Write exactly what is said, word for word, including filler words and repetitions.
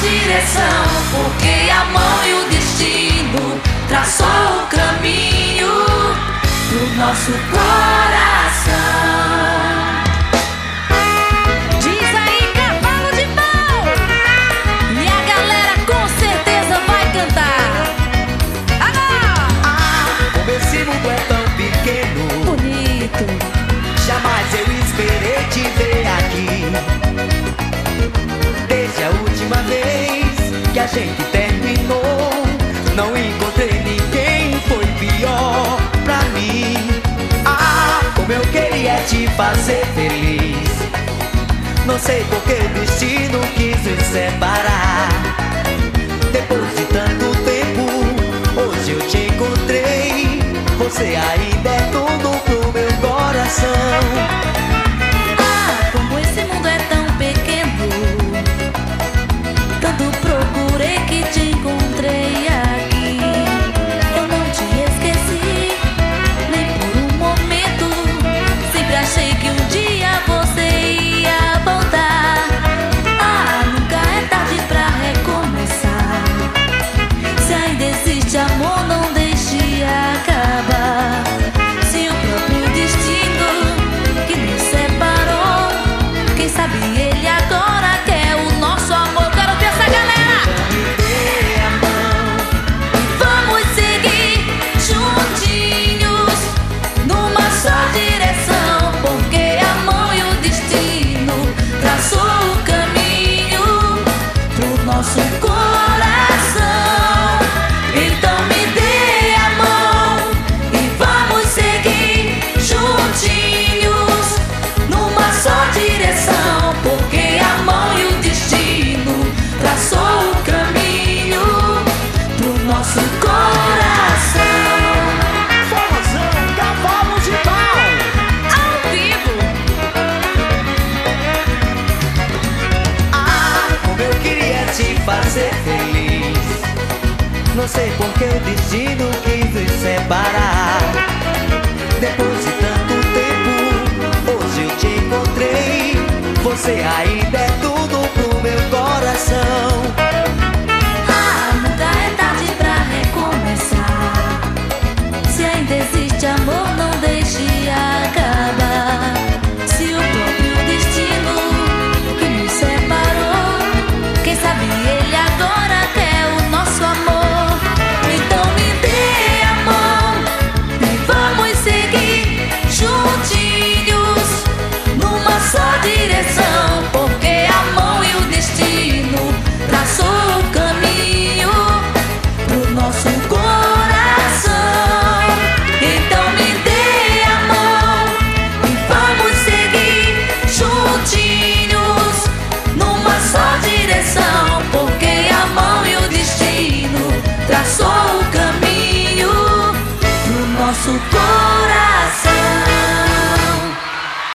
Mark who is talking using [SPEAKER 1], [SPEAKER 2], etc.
[SPEAKER 1] direção, porque a mão e o destino traçou o caminho pro nosso coração.
[SPEAKER 2] Diz aí, cavalo de pau! E a galera com certeza vai cantar. Agora!
[SPEAKER 3] Ah, como esse mundo é tão pequeno,
[SPEAKER 2] Bonito!
[SPEAKER 3] jamais eu esperei te ver aqui. Desde a última vez que a gente terminou, não encontrei ninguém, foi pior pra mim. Ah, como eu queria te fazer feliz, não sei por que o destino quis nos separar. Depois de tanto tempo, hoje eu te encontrei, você ainda é